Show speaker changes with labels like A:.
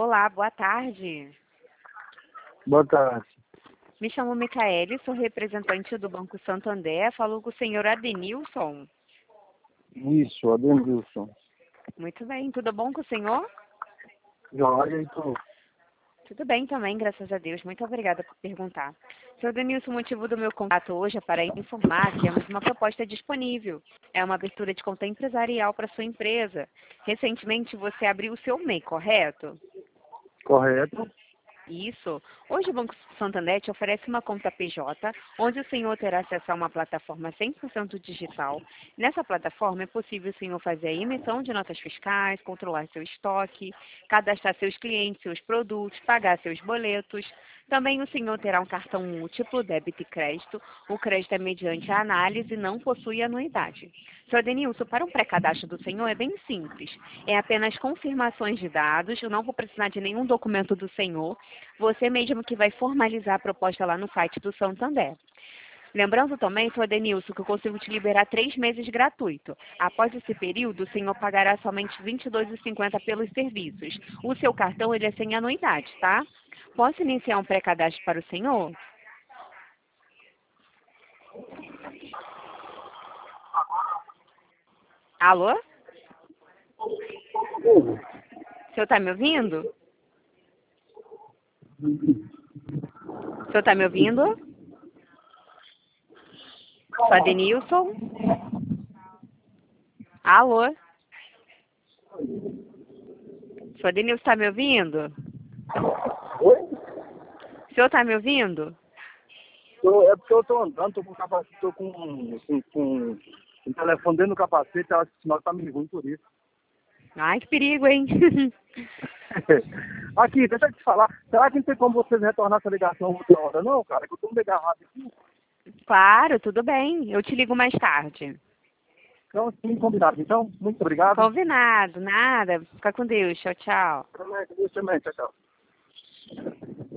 A: Olá, boa tarde.
B: Boa tarde.
A: Me chamo Micaele, sou representante do Banco Santander. Falo com o senhor Adenilson.
B: Isso, Adenilson.
A: Muito bem, tudo bom com o senhor?
B: Joia, então.
A: Tudo bem também, graças a Deus. Muito obrigada por perguntar. Senhor Adenilson, o motivo do meu contato hoje é para informar que temos uma proposta disponível. É uma abertura de conta empresarial para sua empresa. Recentemente você abriu o seu MEI, correto?
B: Correto.
A: Isso. Hoje o Banco Santander te oferece uma conta PJ, onde o senhor terá acesso a uma plataforma 100% digital. Nessa plataforma é possível o senhor fazer a emissão de notas fiscais, controlar seu estoque, cadastrar seus clientes, seus produtos, pagar seus boletos. Também o senhor terá um cartão múltiplo, débito e crédito. O crédito é mediante a análise e não possui anuidade. Senhor Denilson, para um pré-cadastro do senhor é bem simples. É apenas confirmações de dados, eu não vou precisar de nenhum documento do senhor. Você mesmo que vai formalizar a proposta lá no site do Santander. Lembrando também, senhor Denilson, que eu consigo te liberar 3 meses gratuito. Após esse período, o senhor pagará somente R$ 22,50 pelos serviços. O seu cartão ele é sem anuidade, tá? Posso iniciar um pré-cadastro para o senhor? Alô? O senhor está me ouvindo? O senhor está me ouvindo? Senhor Denilson? Alô? Senhor Denilson está me ouvindo?
B: Oi?
A: O senhor está me ouvindo?
B: É porque eu tô andando, tô com capacete, tô com o telefone dentro do capacete, acho que o sinal tá meio ruim por isso.
A: Ai, que perigo, hein?
B: Aqui, deixa eu te falar, será que não tem como vocês retornar essa ligação outra hora, não, cara? Que eu tô meio agarrado aqui.
A: Claro, tudo bem. Eu te ligo mais tarde.
B: Então, sim, combinado. Então, muito obrigado.
A: Combinado, nada. Fica com Deus. Tchau, tchau.
B: Também, tchau, tchau.